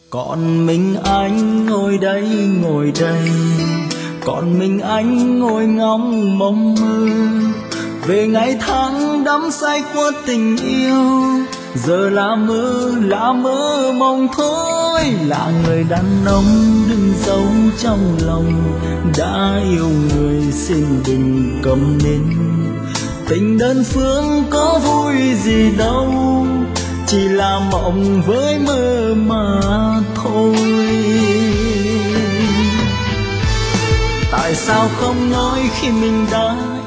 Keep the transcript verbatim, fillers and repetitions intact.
Còn mình anh ngồi đây ngồi đây, còn mình anh ngồi ngóng mộng mơ về ngày tháng đắm say của tình yêu. Giờ là mơ là mơ mộng thôi, là người đàn ông đừng giấu trong lòng. Đã yêu người xin đừng cầm nín, tình đơn phương có vui gì đâu, chỉ là mộng với mơ mà thôi. Tại sao không nói khi mình đã